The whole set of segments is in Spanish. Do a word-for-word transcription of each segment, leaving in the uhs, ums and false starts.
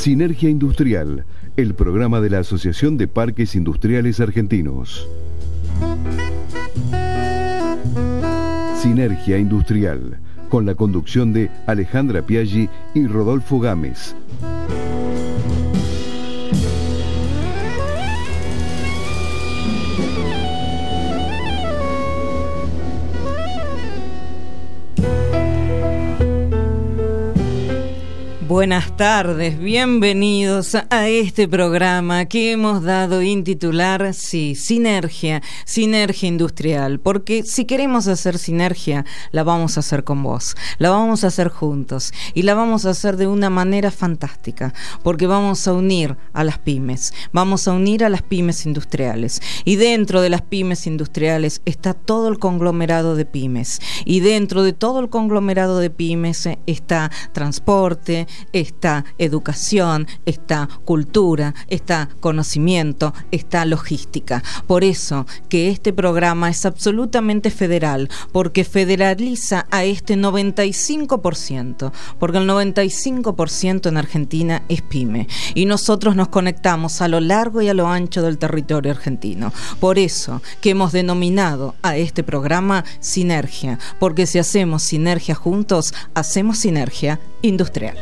Sinergia Industrial, el programa de la Asociación de Parques Industriales Argentinos. Sinergia Industrial, con la conducción de Alejandra Piaggi y Rodolfo Gámez. Buenas tardes, bienvenidos a este programa que hemos dado en titular, sí, Sinergia, Sinergia Industrial, porque si queremos hacer sinergia, la vamos a hacer con vos, la vamos a hacer juntos y la vamos a hacer de una manera fantástica, porque vamos a unir a las pymes, vamos a unir a las pymes industriales y dentro de las pymes industriales está todo el conglomerado de pymes y dentro de todo el conglomerado de pymes está transporte, está educación, está cultura, está conocimiento, está logística. Por eso que este programa es absolutamente federal, porque federaliza a este noventa y cinco por ciento, porque el noventa y cinco por ciento en Argentina es pyme, y nosotros nos conectamos a lo largo y a lo ancho del territorio argentino. Por eso que hemos denominado a este programa Sinergia, porque si hacemos sinergia juntos, hacemos sinergia industrial.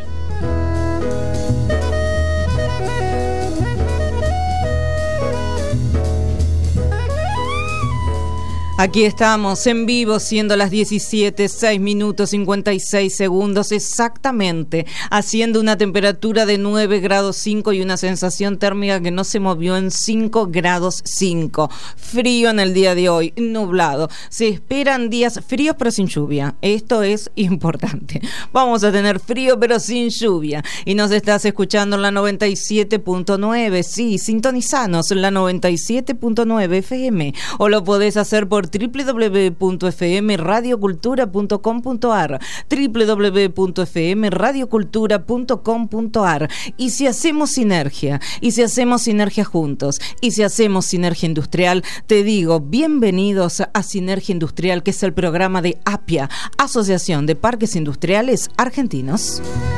Aquí estamos en vivo, siendo las diecisiete, seis minutos cincuenta y seis segundos exactamente, haciendo una temperatura de nueve grados cinco y una sensación térmica que no se movió en cinco grados cinco. Frío en el día de hoy, nublado. Se esperan días fríos pero sin lluvia. Esto es importante. Vamos a tener frío pero sin lluvia. Y nos estás escuchando en la noventa y siete punto nueve. Sí, sintonizanos en la noventa y siete punto nueve F M. O lo podés hacer por doble u doble u doble u punto f m radio cultura punto com punto a r, doble u doble u doble u punto f m radio cultura punto com punto a r. Y si hacemos sinergia, y si hacemos sinergia juntos, y si hacemos sinergia industrial, te digo, bienvenidos a Sinergia Industrial, que es el programa de APIA, Asociación de Parques Industriales Argentinos.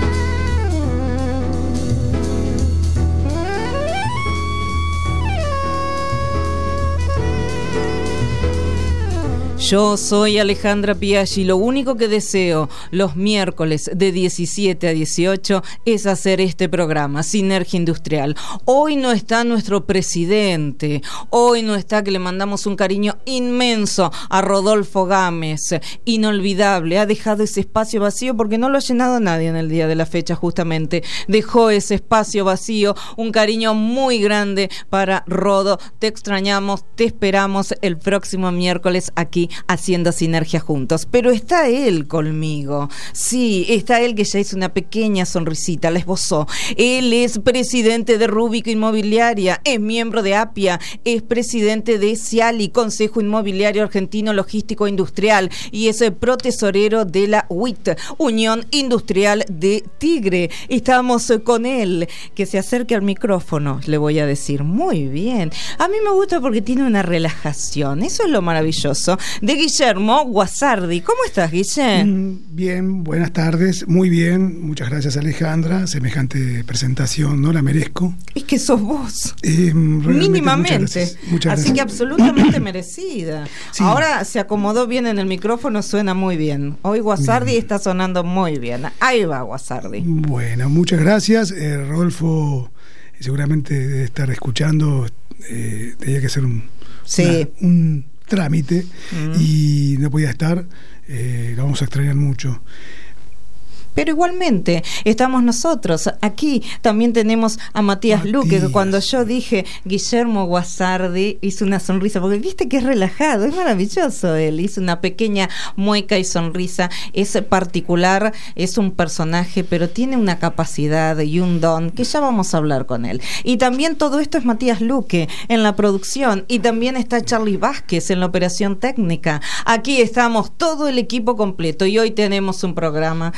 Yo soy Alejandra Piaggi. Lo único que deseo los miércoles de diecisiete a dieciocho es hacer este programa, Sinergia Industrial. Hoy no está nuestro presidente, hoy no está, que le mandamos un cariño inmenso a Rodolfo Gámez, inolvidable. Ha dejado ese espacio vacío porque no lo ha llenado nadie en el día de la fecha, justamente. Dejó ese espacio vacío, un cariño muy grande para Rodo. Te extrañamos, te esperamos el próximo miércoles aquí haciendo sinergia juntos. Pero está él conmigo, sí, está él, que ya hizo una pequeña sonrisita, la esbozó. Él es presidente de Rúbico Inmobiliaria, es miembro de APIA, es presidente de CIALI, Consejo Inmobiliario Argentino Logístico Industrial, y es el protesorero de la U I T, Unión Industrial de Tigre. Estamos con él, que se acerque al micrófono, le voy a decir. Muy bien, a mí me gusta porque tiene una relajación, eso es lo maravilloso de Guillermo Guasardi. ¿Cómo estás, Guillermo? Bien, buenas tardes, muy bien, muchas gracias, Alejandra. Semejante presentación, no la merezco. Es que sos vos, eh, mínimamente, muchas gracias, muchas así gracias. Que absolutamente merecida. Sí. Ahora se acomodó bien en el micrófono, suena muy bien. Hoy Guasardi bien. Está sonando muy bien. Ahí va Guasardi. Bueno, muchas gracias. eh, Rodolfo seguramente debe estar escuchando, eh, tenía que hacer un, sí. una, un trámite mm. y no podía estar, eh, lo vamos a extrañar mucho. Pero igualmente estamos nosotros. Aquí también tenemos a Matías, Matías. Luque, que cuando yo dije Guillermo Guasardi hizo una sonrisa, porque viste que es relajado, es maravilloso él, hizo una pequeña mueca y sonrisa. Es particular, es un personaje, pero tiene una capacidad y un don que ya vamos a hablar con él. Y también todo esto es Matías Luque en la producción, y también está Charly Vázquez en la operación técnica. Aquí estamos todo el equipo completo, y hoy tenemos un programa que no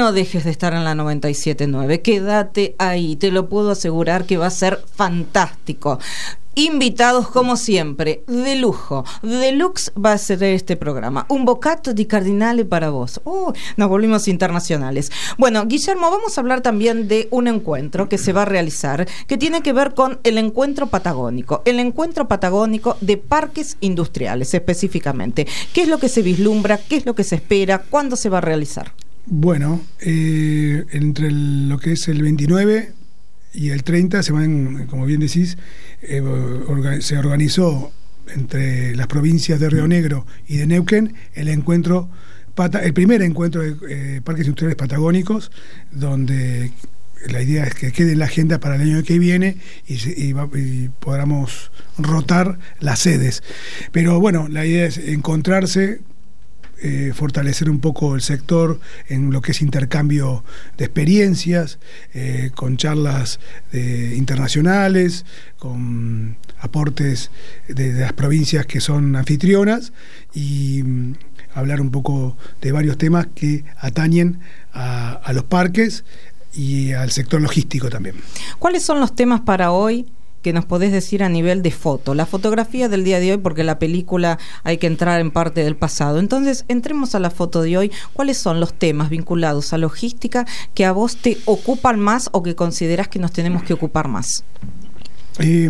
no dejes de estar en la noventa y siete punto nueve, quédate ahí, te lo puedo asegurar que va a ser fantástico. Invitados como siempre, de lujo, deluxe va a ser este programa. Un bocato di cardinale para vos. Uh, nos volvimos internacionales. Bueno, Guillermo, vamos a hablar también de un encuentro que se va a realizar, que tiene que ver con el encuentro patagónico, el encuentro patagónico de parques industriales específicamente. ¿Qué es lo que se vislumbra? ¿Qué es lo que se espera? ¿Cuándo se va a realizar? Bueno, eh, entre el, lo que es el veintinueve y el treinta se van, como bien decís, eh, orga, se organizó entre las provincias de Río Negro y de Neuquén el encuentro, pata, el primer encuentro de eh, parques industriales patagónicos, donde la idea es que quede en la agenda para el año que viene y, y, y podamos rotar las sedes. Pero bueno, la idea es encontrarse, Eh, fortalecer un poco el sector en lo que es intercambio de experiencias, eh, con charlas eh, internacionales, con aportes de, de las provincias que son anfitrionas y mm, hablar un poco de varios temas que atañen a, a los parques y al sector logístico también. ¿Cuáles son los temas para hoy que nos podés decir a nivel de foto? La fotografía del día de hoy, porque la película hay que entrar en parte del pasado. Entonces, entremos a la foto de hoy. ¿Cuáles son los temas vinculados a logística que a vos te ocupan más o que considerás que nos tenemos que ocupar más? Eh,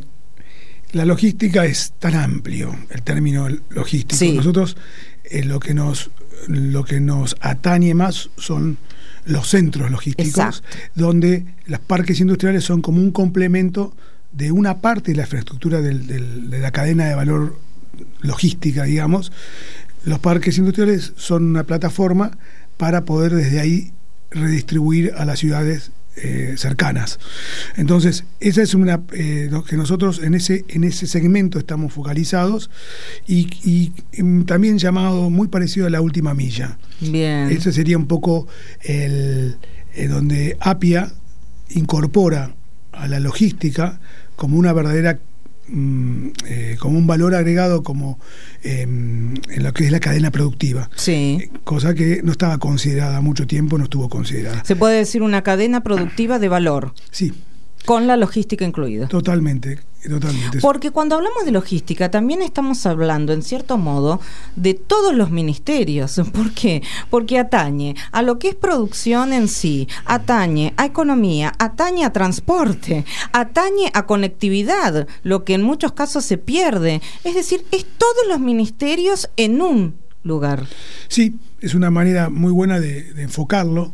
la logística es tan amplio, el término logístico. Sí. Nosotros eh, lo que nos lo que nos atañe más son los centros logísticos. Exacto. Donde los parques industriales son como un complemento de una parte de la infraestructura del, del, de la cadena de valor logística, digamos. Los parques industriales son una plataforma para poder desde ahí redistribuir a las ciudades eh, cercanas. Entonces, esa es una eh, lo que nosotros en ese en ese segmento estamos focalizados y, y, y también llamado muy parecido a la última milla. Bien. Ese sería un poco el eh, donde Appia incorpora a la logística como una verdadera mm, eh, como un valor agregado como eh, en lo que es la cadena productiva. Sí. Eh, cosa que no estaba considerada mucho tiempo, no estuvo considerada. Se puede decir una cadena productiva de valor. Sí. Con la logística incluida. Totalmente, totalmente. Porque cuando hablamos de logística también estamos hablando, en cierto modo, de todos los ministerios. ¿Por qué? Porque atañe a lo que es producción en sí, atañe a economía, atañe a transporte, atañe a conectividad, lo que en muchos casos se pierde. Es decir, es todos los ministerios en un lugar. Sí, es una manera muy buena de, de enfocarlo.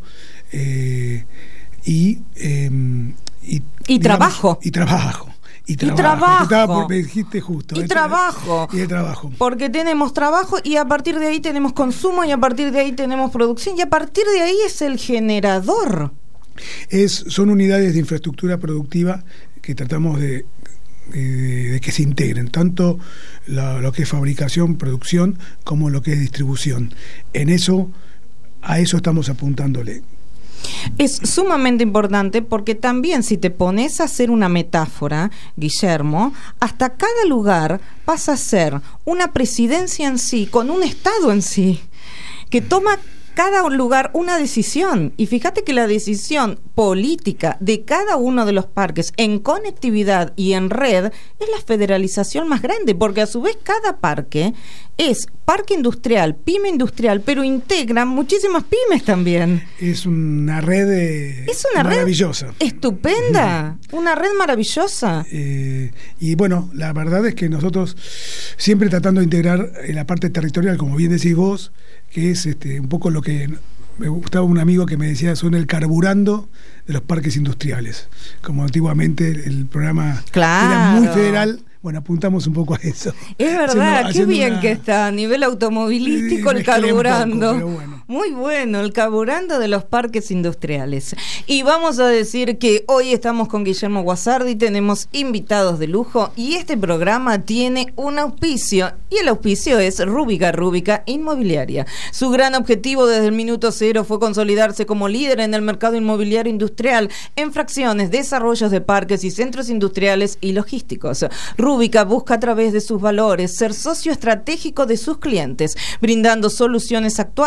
Eh, y... Eh, Y, y digamos, trabajo. Y trabajo. Y trabajo. Y trabajo. Estaba, me dijiste justo. Y el, trabajo. Y el trabajo. Porque tenemos trabajo y a partir de ahí tenemos consumo y a partir de ahí tenemos producción y a partir de ahí es el generador. Es, son unidades de infraestructura productiva que tratamos de, de, de que se integren, tanto la, lo que es fabricación, producción, como lo que es distribución. En eso, a eso estamos apuntándole. Es sumamente importante porque también si te pones a hacer una metáfora, Guillermo, hasta cada lugar pasa a ser una presidencia en sí, con un estado en sí, que toma cada lugar una decisión. Y fíjate que la decisión política de cada uno de los parques en conectividad y en red es la federalización más grande, porque a su vez cada parque es parque industrial, pyme industrial, pero integra muchísimas pymes también. Es una red de... es una maravillosa. Red estupenda, una red maravillosa. Eh, y bueno, la verdad es que nosotros siempre tratando de integrar la parte territorial, como bien decís vos, que es este un poco lo que me gustaba un amigo que me decía, son el carburando de los parques industriales. Como antiguamente el programa claro. era muy federal, bueno, apuntamos un poco a eso. Es verdad, haciendo, qué bien una... que está a nivel automovilístico sí, el carburando. Poco, bueno. Muy bueno, el carburando de los parques industriales. Y vamos a decir que hoy estamos con Guillermo Guasardi, tenemos invitados de lujo y este programa tiene un auspicio y el auspicio es Rúbica, Rúbica Inmobiliaria. Su gran objetivo desde el minuto cero fue consolidarse como líder en el mercado inmobiliario industrial en fracciones, desarrollos de parques y centros industriales y logísticos. Rúbica busca a través de sus valores ser socio estratégico de sus clientes, brindando soluciones actuales y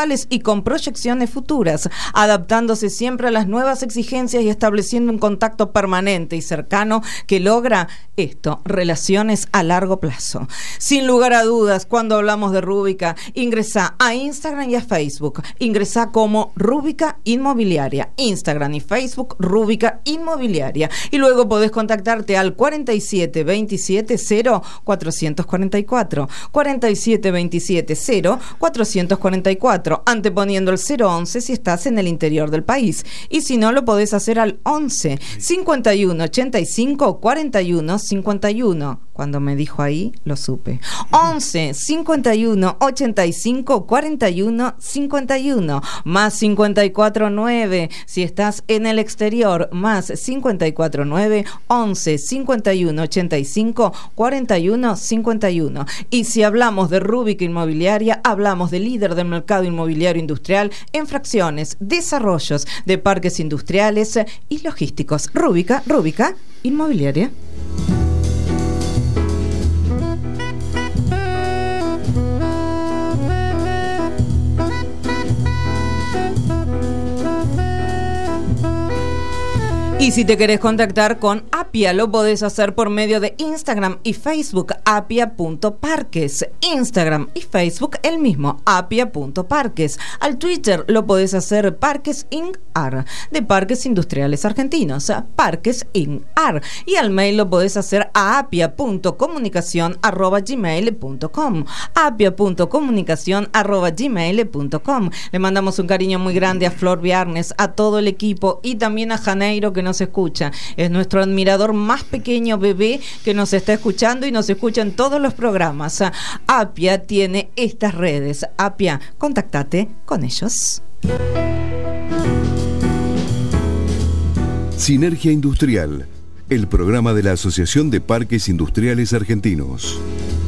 con proyecciones futuras, adaptándose siempre a las nuevas exigencias y estableciendo un contacto permanente y cercano que logra esto, relaciones a largo plazo. Sin lugar a dudas, cuando hablamos de Rúbica, ingresa a Instagram y a Facebook. Ingresa como Rúbica Inmobiliaria. Instagram y Facebook, Rúbica Inmobiliaria. Y luego podés contactarte al cuarenta y siete veintisiete cero cuatrocientos cuarenta y cuatro. cuarenta y siete veintisiete cero cuatrocientos cuarenta y cuatro, anteponiendo el cero once si estás en el interior del país. Y si no, lo podés hacer al once cincuenta y uno ochenta y cinco cuarenta y uno cincuenta y uno. Cuando me dijo ahí, lo supe. once cincuenta y uno ochenta y cinco cuarenta y uno cincuenta y uno. Más cincuenta y cuatro nueve si estás en el exterior. Más cincuenta y cuatro nueve once cincuenta y uno ochenta y cinco cuarenta y uno cincuenta y uno. Y si hablamos de Rúbica Inmobiliaria, hablamos de líder del mercado inmobiliario industrial en fracciones, desarrollos de parques industriales y logísticos. Rúbica, Rúbica Inmobiliaria. Y si te querés contactar con Apia, lo podés hacer por medio de Instagram y Facebook, apia punto parques. Instagram y Facebook el mismo, apia punto parques. Al Twitter lo podés hacer Parques Inc ar, de Parques Industriales Argentinos, Parques Inc ar. Y al mail lo podés hacer a apia punto comunicación arroba gmail punto com, apia punto comunicación arroba gmail punto com. Le mandamos un cariño muy grande a Flor Viernes, a todo el equipo y también a Janeiro, que nos escucha. Es nuestro admirador más pequeño, bebé, que nos está escuchando y nos escucha en todos los programas. Apia tiene estas redes. Apia, contactate con ellos. Sinergia Industrial, el programa de la Asociación de Parques Industriales Argentinos.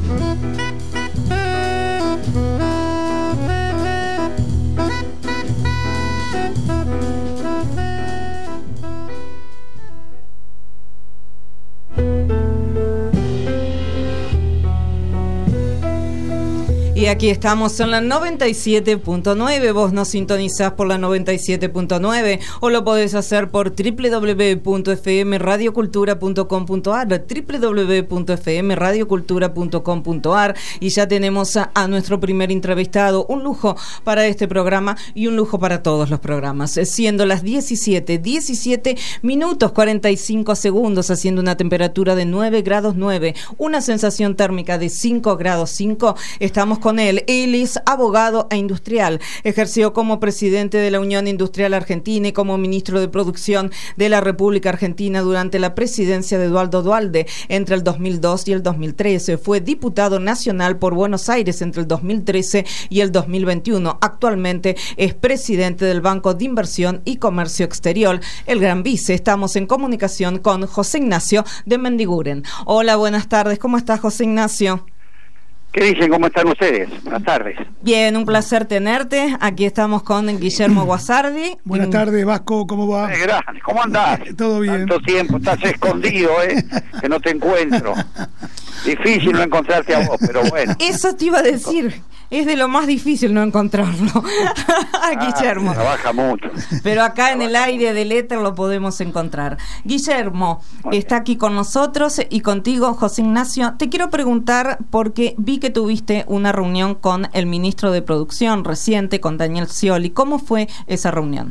Y aquí estamos en la noventa y siete punto nueve. Vos nos sintonizás por la noventa y siete punto nueve o lo podés hacer por doble u doble u doble u punto f m radio cultura punto com punto a r, doble u doble u doble u punto f m radio cultura punto com punto a r. Y ya tenemos a, a nuestro primer entrevistado, un lujo para este programa y un lujo para todos los programas, siendo las diecisiete, diecisiete minutos cuarenta y cinco segundos, haciendo una temperatura de nueve grados nueve, una sensación térmica de cinco grados cinco. Estamos con él. Él es abogado e industrial. Ejerció como presidente de la Unión Industrial Argentina y como ministro de Producción de la República Argentina durante la presidencia de Eduardo Duhalde entre el dos mil dos y el dos mil trece. Fue diputado nacional por Buenos Aires entre el dos mil trece y el dos mil veintiuno. Actualmente es presidente del Banco de Inversión y Comercio Exterior, el Gran Vice. Estamos en comunicación con José Ignacio de Mendiguren. Hola, buenas tardes. ¿Cómo estás, José Ignacio? ¿Qué dicen? ¿Cómo están ustedes? Buenas tardes. Bien, un placer tenerte. Aquí estamos con Guillermo Guasardi. Buenas tardes, Vasco, ¿cómo va? Eh, grande. ¿Cómo andás? Todo bien. Tanto tiempo, estás escondido, ¿eh? Que no te encuentro. Difícil no encontrarte a vos, pero bueno. Eso te iba a decir. Es de lo más difícil no encontrarlo. Ah, Guillermo. Trabaja mucho. Pero acá en el aire del éter lo podemos encontrar. Guillermo está aquí con nosotros y contigo, José Ignacio. Te quiero preguntar, porque vi que tuviste una reunión con el ministro de Producción reciente, con Daniel Scioli. ¿Cómo fue esa reunión?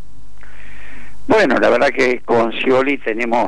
Bueno, la verdad que con Scioli tenemos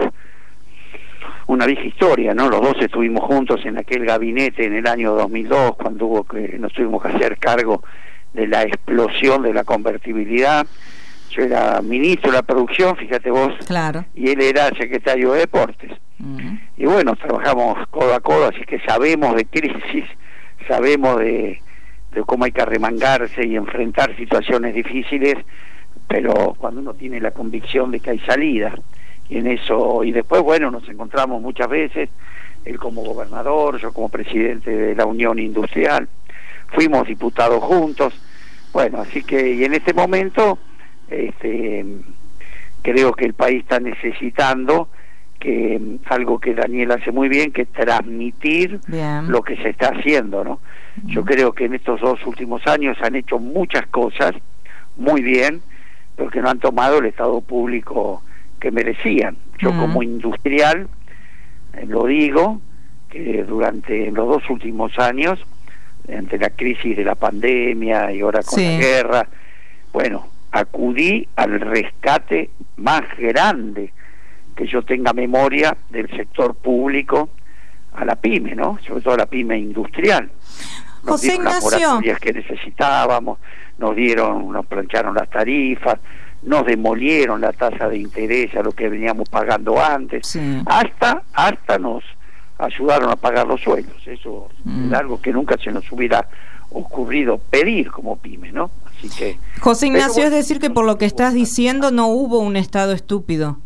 una vieja historia, ¿no? Los dos estuvimos juntos en aquel gabinete en el año dos mil dos, cuando hubo que nos tuvimos que hacer cargo de la explosión de la convertibilidad. Yo era ministro de la producción, fíjate vos, claro, y él era secretario de Deportes. Uh-huh. Y bueno, trabajamos codo a codo, así que sabemos de crisis, sabemos de, de cómo hay que arremangarse y enfrentar situaciones difíciles, pero cuando uno tiene la convicción de que hay salida. Y en eso, y después, bueno, nos encontramos muchas veces, él como gobernador, yo como presidente de la Unión Industrial, fuimos diputados juntos, bueno, así que, y en este momento, este, creo que el país está necesitando que algo que Daniel hace muy bien, que es transmitir bien lo que se está haciendo, ¿no? Uh-huh. Yo creo que en estos dos últimos años han hecho muchas cosas muy bien, pero que no han tomado el Estado público que merecían. Yo uh-huh. como industrial eh, lo digo, que durante los dos últimos años, ante la crisis de la pandemia y ahora con sí. la guerra, bueno, acudí al rescate más grande que yo tenga memoria del sector público a la pyme, ¿no? Sobre todo a la pyme industrial. Nos José dieron Ignacio. las moratorias que necesitábamos, nos dieron, nos plancharon las tarifas, nos demolieron la tasa de interés a lo que veníamos pagando antes, sí. hasta hasta nos ayudaron a pagar los sueldos. Eso mm. es algo que nunca se nos hubiera ocurrido pedir como pyme, ¿no? Así que José Ignacio, pero, bueno, es decir que por lo que estás diciendo no hubo un Estado estúpido.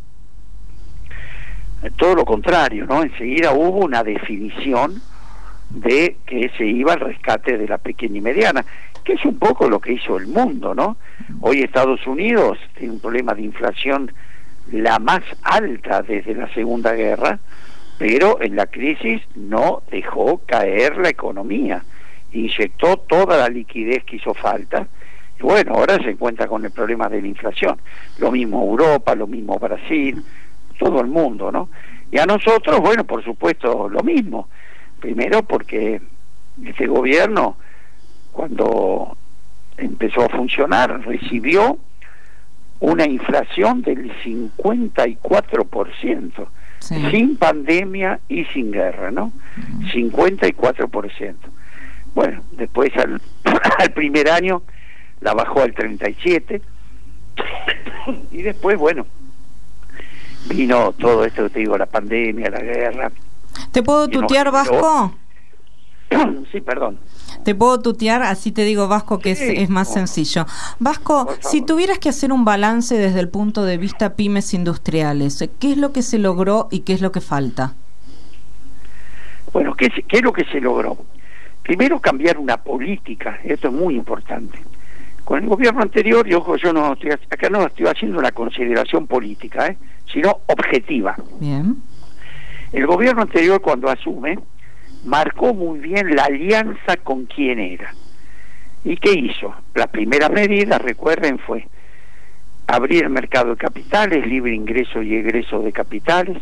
Todo lo contrario, ¿no? Enseguida hubo una definición de que se iba al rescate de la pequeña y mediana, que es un poco lo que hizo el mundo, ¿no? Hoy Estados Unidos tiene un problema de inflación la más alta desde la Segunda Guerra, pero en la crisis no dejó caer la economía, inyectó toda la liquidez que hizo falta, y bueno, ahora se encuentra con el problema de la inflación. Lo mismo Europa, lo mismo Brasil, todo el mundo, ¿no? Y a nosotros, bueno, por supuesto, lo mismo. Primero porque este gobierno, cuando empezó a funcionar, recibió una inflación del cincuenta y cuatro por ciento, sí. sin pandemia y sin guerra, ¿no? Uh-huh. cincuenta y cuatro por ciento. Bueno, después al, al primer año la bajó al treinta y siete por ciento y después, bueno, vino todo esto que te digo, la pandemia, la guerra. ¿Te puedo tutear, Vasco? Sí, perdón. Te puedo tutear, así te digo, Vasco, que sí, es, es más no. sencillo. Vasco, si tuvieras que hacer un balance desde el punto de vista pymes industriales, ¿qué es lo que se logró y qué es lo que falta? Bueno, ¿qué, qué es lo que se logró? Primero, cambiar una política, esto es muy importante. Con el gobierno anterior, y ojo, yo no estoy, acá no estoy haciendo una consideración política, ¿eh? sino objetiva. Bien. El gobierno anterior, cuando asume, marcó muy bien la alianza con quién era. ¿Y qué hizo? La primera medida, recuerden, fue abrir el mercado de capitales, libre ingreso y egreso de capitales,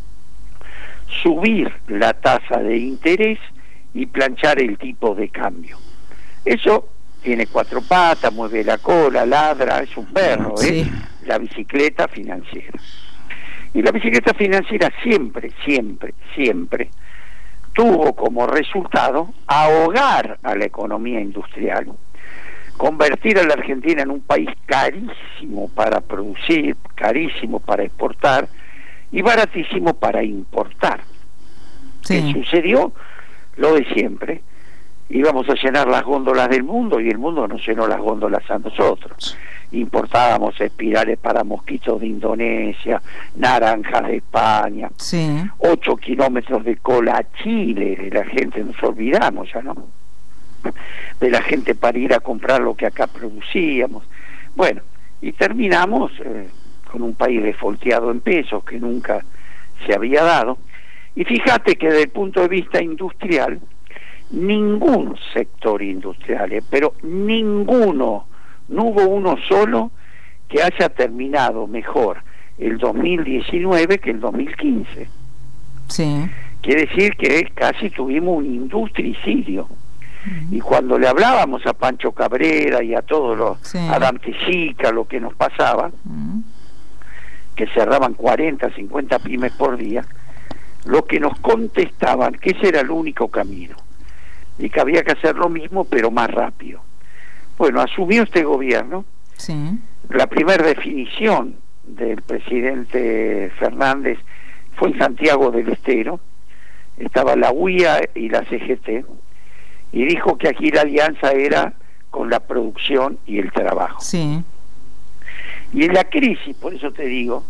subir la tasa de interés y planchar el tipo de cambio. Eso tiene cuatro patas, mueve la cola, ladra, es un perro, ¿eh? Sí. La bicicleta financiera. Y la bicicleta financiera siempre, siempre, siempre tuvo como resultado ahogar a la economía industrial, convertir a la Argentina en un país carísimo para producir, carísimo para exportar y baratísimo para importar. Sí. ¿Qué sucedió? Lo de siempre. Íbamos a llenar las góndolas del mundo y el mundo nos llenó las góndolas a nosotros. Importábamos espirales para mosquitos de Indonesia, naranjas de España, sí. ocho kilómetros de cola a Chile, de la gente, nos olvidamos ya, ¿no? De la gente para ir a comprar lo que acá producíamos. Bueno, y terminamos eh, con un país defolteado en pesos que nunca se había dado. Y fíjate que desde el punto de vista industrial, ningún sector industrial, eh, pero ninguno, no hubo uno solo que haya terminado mejor el dos mil diecinueve que el dos mil quince. Sí. Quiere decir que casi tuvimos un industricidio. Uh-huh. Y cuando le hablábamos a Pancho Cabrera y a todos los, sí. a Dante Sica, lo que nos pasaba, uh-huh. que cerraban cuarenta, cincuenta pymes por día, lo que nos contestaban que ese era el único camino y que había que hacer lo mismo pero más rápido. Bueno, asumió este gobierno. Sí. La primera definición del presidente Fernández fue en Santiago del Estero, estaba la U I A y la C G T, y dijo que aquí la alianza era con la producción y el trabajo. Sí. Y en la crisis, por eso te digo,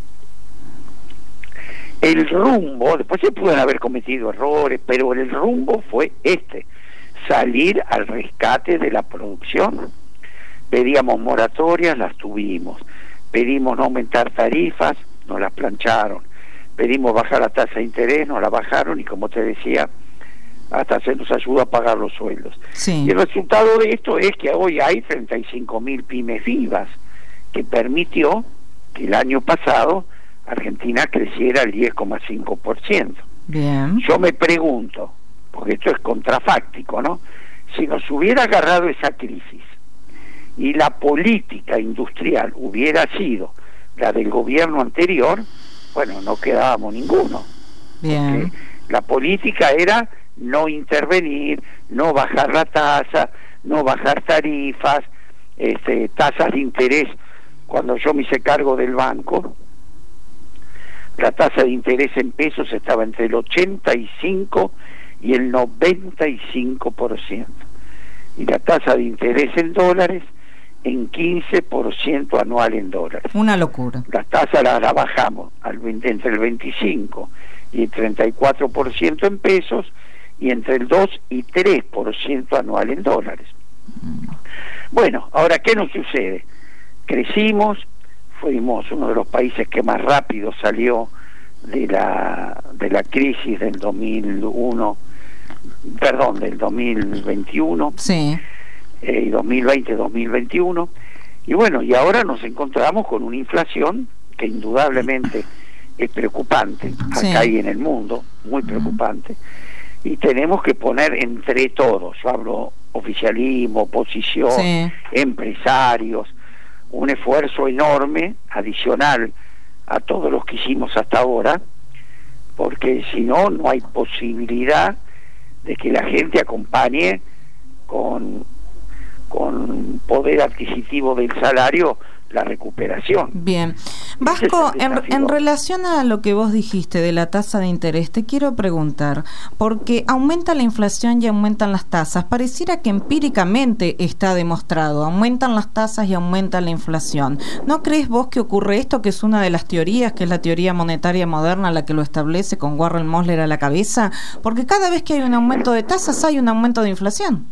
el rumbo, después se pueden haber cometido errores, pero el rumbo fue este: salir al rescate de la producción. Pedíamos moratorias, las tuvimos. Pedimos no aumentar tarifas, nos las plancharon. pedimos bajar la tasa de interés, nos la bajaron y como te decía, hasta se nos ayuda a pagar los sueldos. Sí. Y el resultado de esto es que hoy hay treinta y cinco mil pymes vivas, que permitió que el año pasado Argentina creciera el diez coma cinco por ciento. Bien. Yo me pregunto, porque esto es contrafáctico, ¿no? Si nos hubiera agarrado esa crisis y la política industrial hubiera sido la del gobierno anterior, bueno, no quedábamos ninguno. Bien. La política era no intervenir, no bajar la tasa, no bajar tarifas, este, tasas de interés. Cuando yo me hice cargo del banco, la tasa de interés en pesos estaba entre el ochenta y cinco y el noventa y cinco por ciento, y la tasa de interés en dólares en quince por ciento anual en dólares. Una locura. La tasa la, la bajamos al veinte, entre el veinticinco y el treinta y cuatro por ciento en pesos, y entre el dos y tres por ciento anual en dólares. Mm. Bueno, ahora, ¿qué nos sucede? Crecimos, fuimos uno de los países que más rápido salió de la de la crisis del dos mil uno, perdón, del dos mil veintiuno, sí, eh, dos mil veinte, dos mil veintiuno, y bueno, y ahora nos encontramos con una inflación que indudablemente es preocupante, sí, acá y en el mundo, muy preocupante, y tenemos que poner entre todos, yo hablo oficialismo, oposición, sí, empresarios, un esfuerzo enorme, adicional a todos los que hicimos hasta ahora, porque si no, no hay posibilidad de que la gente acompañe con, con poder adquisitivo del salario la recuperación. Bien. Vasco, en, en relación a lo que vos dijiste de la tasa de interés, te quiero preguntar, porque aumenta la inflación y aumentan las tasas, pareciera que empíricamente está demostrado, aumentan las tasas y aumenta la inflación. ¿No crees vos que ocurre esto, que es una de las teorías, que es la teoría monetaria moderna la que lo establece con Warren Mosler a la cabeza? Porque cada vez que hay un aumento de tasas hay un aumento de inflación.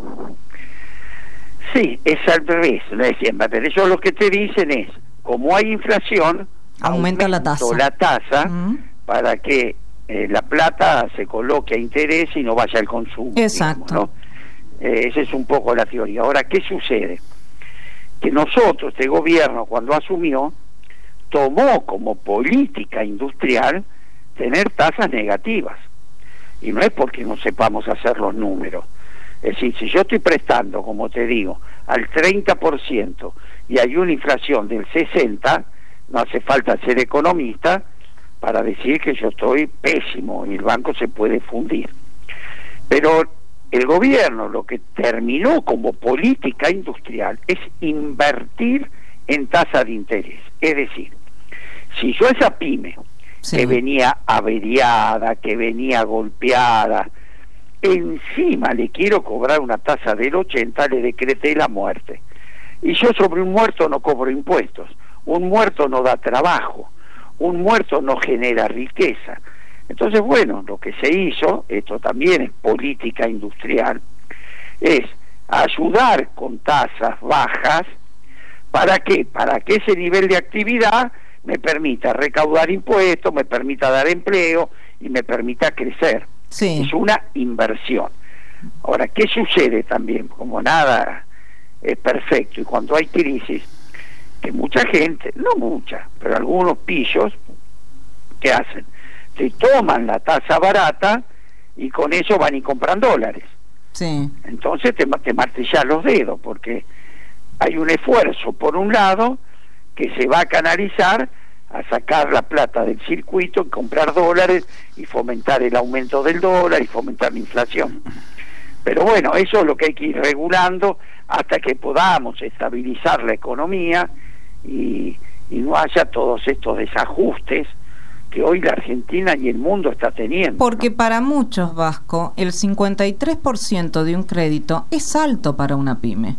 Sí, es al revés, no es siempre, pero ellos lo que te dicen es, como hay inflación, aumenta la tasa, la tasa uh-huh, para que eh, la plata se coloque a interés y no vaya al consumo. Exacto. Digamos, ¿no? Eh, esa es un poco la teoría. Ahora, ¿qué sucede? Que nosotros, este gobierno, cuando asumió, tomó como política industrial tener tasas negativas. Y no es porque no sepamos hacer los números. Es decir, si yo estoy prestando, como te digo, al treinta por ciento y hay una inflación del sesenta por ciento, no hace falta ser economista para decir que yo estoy pésimo y el banco se puede fundir. Pero el gobierno lo que terminó como política industrial es invertir en tasa de interés. Es decir, si yo esa pyme, sí, que venía averiada, que venía golpeada, encima le quiero cobrar una tasa del ochenta, le decreté la muerte. Y yo sobre un muerto no cobro impuestos, un muerto no da trabajo, un muerto no genera riqueza. Entonces, bueno, lo que se hizo, esto también es política industrial, es ayudar con tasas bajas. ¿Para qué? Para que ese nivel de actividad me permita recaudar impuestos, me permita dar empleo y me permita crecer. Sí. Es una inversión. Ahora, ¿qué sucede también? Como nada es perfecto, y cuando hay crisis, que mucha gente, no mucha, pero algunos pillos, ¿qué hacen? Se toman la tasa barata y con eso van y compran dólares. Sí. Entonces te, te martillas los dedos, porque hay un esfuerzo, por un lado, que se va a canalizar a sacar la plata del circuito, comprar dólares y fomentar el aumento del dólar y fomentar la inflación. Pero bueno, eso es lo que hay que ir regulando hasta que podamos estabilizar la economía y, y no haya todos estos desajustes que hoy la Argentina y el mundo está teniendo. Porque para muchos, Vasco, el cincuenta y tres por ciento de un crédito es alto para una pyme.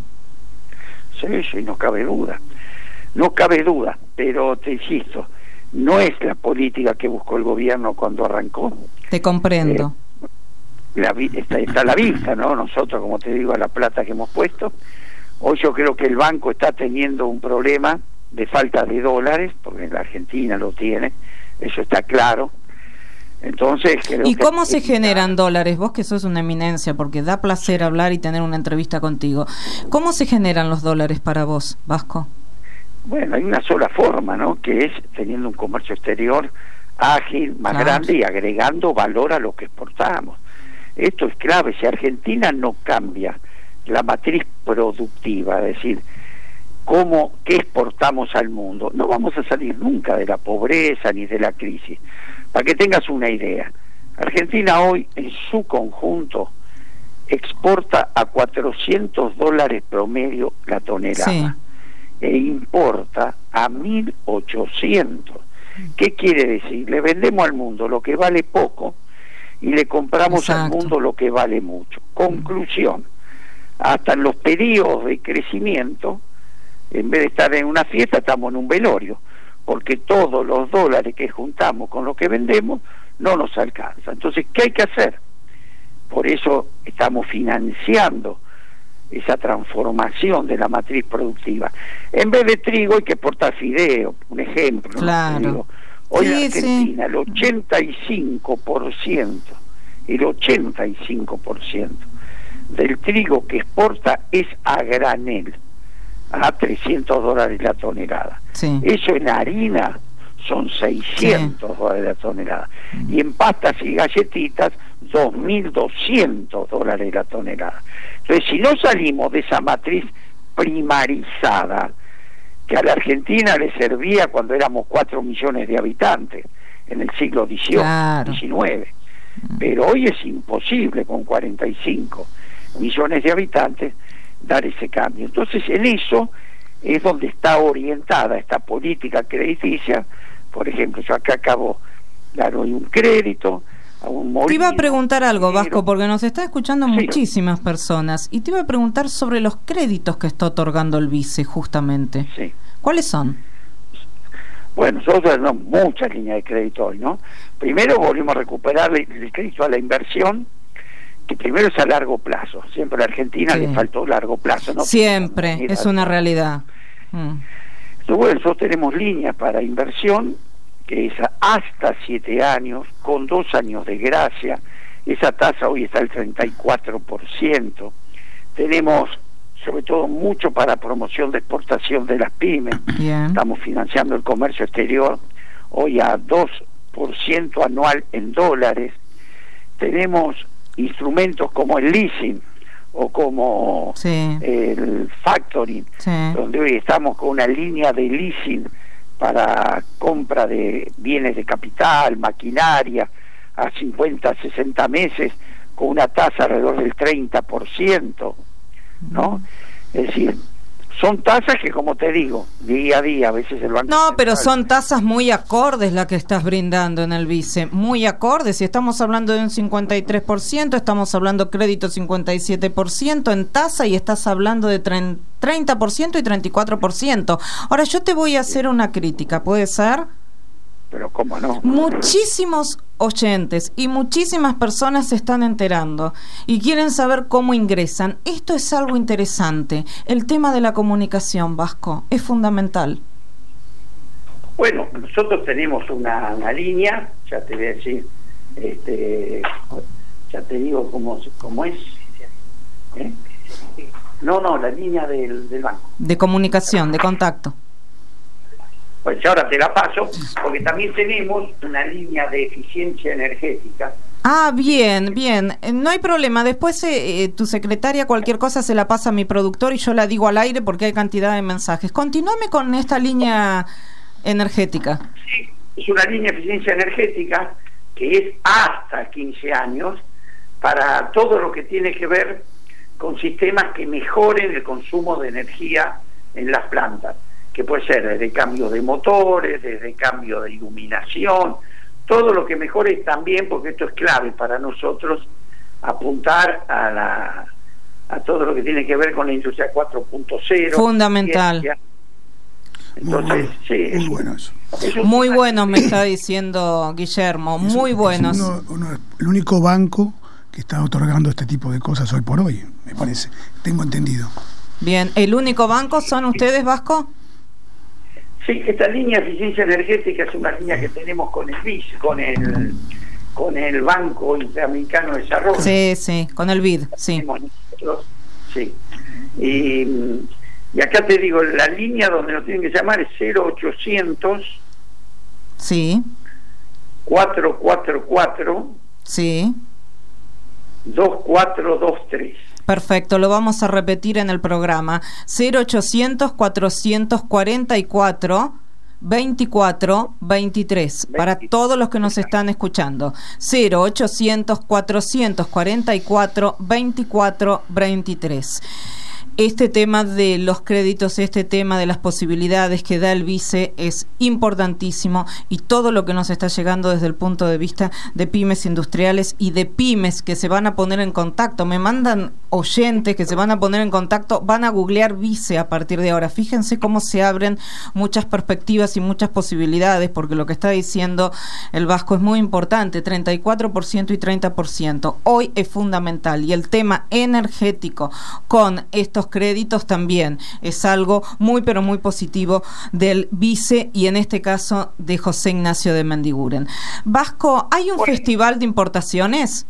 Sí, sí, no cabe duda. No cabe duda, pero te insisto, no es la política que buscó el gobierno cuando arrancó. Te comprendo. Eh, la, está, está a la vista, ¿no? Nosotros, como te digo, a la plata que hemos puesto. Hoy yo creo que el banco está teniendo un problema de falta de dólares, porque la Argentina lo tiene, eso está claro. Entonces, creo ¿y que cómo se está... generan dólares? Vos que sos una eminencia, porque da placer hablar y tener una entrevista contigo. ¿Cómo se generan los dólares para vos, Vasco? Bueno, hay una sola forma, ¿no? Que es teniendo un comercio exterior ágil, más claro. grande y agregando valor a lo que exportamos. Esto es clave. Si Argentina no cambia la matriz productiva, es decir, cómo, qué exportamos al mundo, no vamos a salir nunca de la pobreza ni de la crisis. Para que tengas una idea, Argentina hoy en su conjunto exporta a cuatrocientos dólares promedio la tonelada, sí, e importa a mil ochocientos. ¿Qué quiere decir? Le vendemos al mundo lo que vale poco y le compramos Exacto. al mundo lo que vale mucho. Conclusión, hasta en los periodos de crecimiento, en vez de estar en una fiesta, estamos en un velorio, porque todos los dólares que juntamos con lo que vendemos no nos alcanza. Entonces, ¿qué hay que hacer? Por eso estamos financiando esa transformación de la matriz productiva. En vez de trigo hay que exportar fideo, un ejemplo. Claro. ¿no? Digo, hoy sí, en Argentina sí. el ochenta y cinco por ciento, el ochenta y cinco por ciento del trigo que exporta es a granel, a trescientos dólares la tonelada. Sí. Eso en harina son seiscientos sí. dólares la tonelada. Mm. Y en pastas y galletitas, dos mil doscientos dólares la tonelada. Entonces, si no salimos de esa matriz primarizada, que a la Argentina le servía cuando éramos cuatro millones de habitantes, en el siglo dieciocho, claro. diecinueve, pero hoy es imposible con cuarenta y cinco millones de habitantes dar ese cambio. Entonces, en eso es donde está orientada esta política crediticia. Por ejemplo, yo acá acabo de dar hoy un crédito a un molino. Te iba a preguntar algo, pero... Vasco, porque nos está escuchando sí. muchísimas personas, y te iba a preguntar sobre los créditos que está otorgando el vice, justamente. Sí. ¿Cuáles son? Bueno, nosotros tenemos muchas líneas de crédito hoy, ¿no? Primero volvimos a recuperar el crédito a la inversión, que primero es a largo plazo. Siempre a la Argentina sí. le faltó largo plazo, ¿no? Siempre, es una realidad. Mm. Entonces, bueno, nosotros tenemos líneas para inversión, que es hasta siete años, con dos años de gracia. Esa tasa hoy está al treinta y cuatro por ciento. Tenemos, sobre todo, mucho para promoción de exportación de las pymes. Bien. Estamos financiando el comercio exterior, hoy a dos por ciento anual en dólares. Tenemos instrumentos como el leasing o como sí. el factoring, sí. donde hoy estamos con una línea de leasing para compra de bienes de capital, maquinaria, a cincuenta, sesenta meses, con una tasa alrededor del treinta por ciento, ¿no? Es decir, son tasas que, como te digo, día a día, a veces el banco... No, central... pero son tasas muy acordes las que estás brindando en el vice, muy acordes. Si estamos hablando de un cincuenta y tres por ciento, estamos hablando crédito cincuenta y siete por ciento en tasa, y estás hablando de treinta por ciento y treinta y cuatro por ciento. Ahora, yo te voy a hacer una crítica, ¿puede ser? Pero cómo no. Muchísimos oyentes y muchísimas personas se están enterando y quieren saber cómo ingresan. Esto es algo interesante. El tema de la comunicación, Vasco, es fundamental. Bueno, nosotros tenemos una, una línea, ya te voy a decir, este, ya te digo cómo, cómo es. ¿Eh? No, no, la línea del, del banco. De comunicación, de contacto. Pues ahora te la paso, porque también tenemos una línea de eficiencia energética. Ah, bien, bien. No hay problema. Después eh, tu secretaria cualquier cosa se la pasa a mi productor y yo la digo al aire porque hay cantidad de mensajes. Continúame con esta línea energética. Sí, es una línea de eficiencia energética que es hasta quince años para todo lo que tiene que ver con sistemas que mejoren el consumo de energía en las plantas, que puede ser desde cambio de motores, desde cambio de iluminación, todo lo que mejore también, porque esto es clave para nosotros, apuntar a la a todo lo que tiene que ver con la industria cuatro punto cero. Fundamental. Ciencia. Entonces, muy, sí, muy es, bueno eso. Es muy bueno, me está diciendo Guillermo, es muy un, buenos. Es uno, uno, el único banco que está otorgando este tipo de cosas hoy por hoy, me parece. Tengo entendido. Bien, ¿el único banco son ustedes, Vasco? Sí, esta línea de eficiencia energética es una línea que tenemos con el B I D, con el con el Banco Interamericano de Desarrollo. Sí, sí, con el B I D, sí. Sí. Y, y acá te digo, la línea donde nos tienen que llamar es cero ochocientos sí. cuatro cuatro cuatro sí. dos cuatro dos tres. Perfecto, lo vamos a repetir en el programa. cero ochocientos cuatrocientos cuarenta y cuatro veinticuatro veintitrés para todos los que nos están escuchando. cero ochocientos cuatrocientos cuarenta y cuatro veinticuatro veintitrés. Este tema de los créditos, este tema de las posibilidades que da el vice es importantísimo, y todo lo que nos está llegando desde el punto de vista de pymes industriales y de pymes que se van a poner en contacto. Me mandan oyentes que se van a poner en contacto, van a googlear vice a partir de ahora. Fíjense cómo se abren muchas perspectivas y muchas posibilidades, porque lo que está diciendo el Vasco es muy importante, treinta y cuatro por ciento y treinta por ciento. Hoy es fundamental, y el tema energético con estos créditos también es algo muy pero muy positivo del vice, y en este caso de José Ignacio de Mendiguren. Vasco, ¿hay un bueno, festival de importaciones?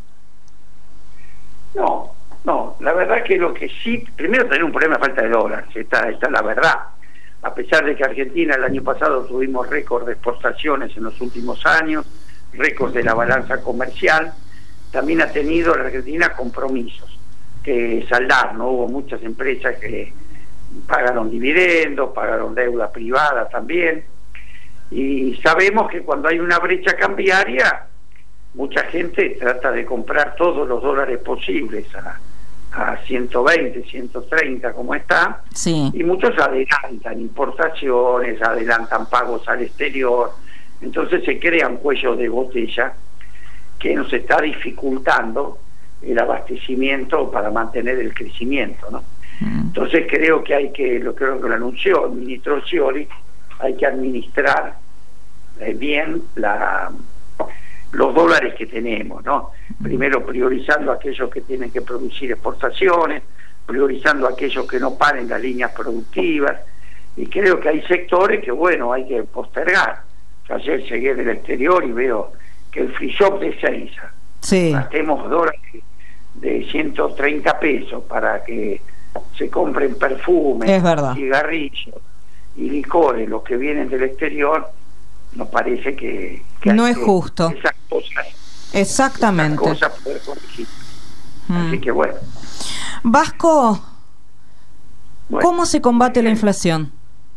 No, no, la verdad que lo que sí, primero tener un problema de falta de dólares, está, está la verdad. A pesar de que Argentina el año pasado tuvimos récord de exportaciones en los últimos años, récord de la balanza comercial, también ha tenido la Argentina compromisos que saldar, ¿no? Hubo muchas empresas que pagaron dividendos, pagaron deuda privada también, y sabemos que cuando hay una brecha cambiaria, mucha gente trata de comprar todos los dólares posibles a, a ciento veinte, ciento treinta como está, sí. Y muchos adelantan importaciones, adelantan pagos al exterior, entonces se crea un cuello de botella que nos está dificultando el abastecimiento para mantener el crecimiento, ¿no? Mm. Entonces creo que hay que, lo creo que lo anunció el ministro Scioli, hay que administrar eh, bien la, los dólares que tenemos, ¿no? Primero priorizando a aquellos que tienen que producir exportaciones, priorizando a aquellos que no paren las líneas productivas, y creo que hay sectores que, bueno, hay que postergar. Yo ayer llegué del exterior y veo que el free shop de Ezeiza, sí. Gastemos dólares de ciento treinta pesos para que se compren perfumes, cigarrillos y licores, los que vienen del exterior, nos parece que, que no hay es que justo. Esas cosas, exactamente. Esas cosas poder corregir. Mm. Así que bueno. Vasco, bueno, ¿cómo se combate la inflación?